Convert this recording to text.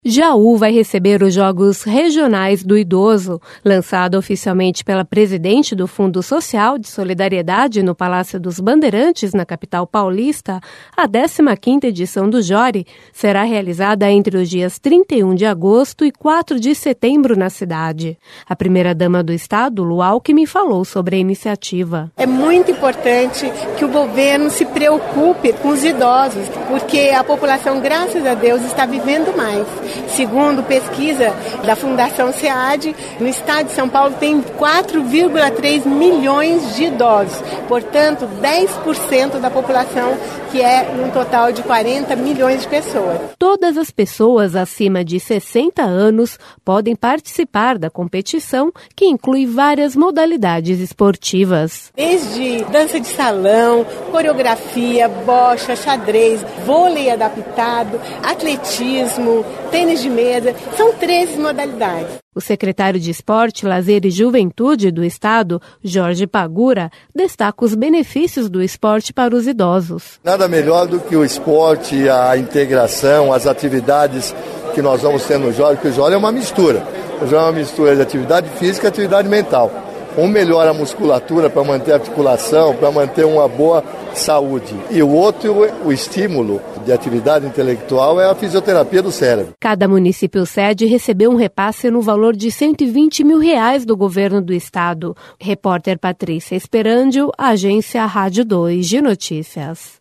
Jaú vai receber os Jogos Regionais do Idoso, lançado oficialmente pela presidente do Fundo Social de Solidariedade no Palácio dos Bandeirantes, na capital paulista. A 15ª edição do JORI será realizada entre os dias 31 de agosto e 4 de setembro na cidade. A primeira-dama do estado, Lu Alckmin, falou sobre a iniciativa. É muito importante que o governo se preocupe com os idosos, porque a população, graças a Deus, está vivendo mais. Segundo pesquisa da Fundação SEAD, no estado de São Paulo tem 4,3 milhões de idosos, portanto 10% da população, que é um total de 40 milhões de pessoas. Todas as pessoas acima de 60 anos podem participar da competição, que inclui várias modalidades esportivas. Desde dança de salão, coreografia, bocha, xadrez, vôlei adaptado, atletismo, tênis de mesa, são 13 modalidades. O secretário de Esporte, Lazer e Juventude do estado, Jorge Pagura, destaca os benefícios do esporte para os idosos. Nada melhor do que o esporte, a integração, as atividades que nós vamos ter no JORI, porque o JORI é uma mistura. O JORI é uma mistura de atividade física e atividade mental. Um melhora a musculatura para manter a articulação, para manter uma boa saúde. E o outro, o estímulo de atividade intelectual, é a fisioterapia do cérebro. Cada município sede recebeu um repasse no valor de R$120 mil do governo do estado. Repórter Patrícia Esperandio, Agência Rádio 2 de Notícias.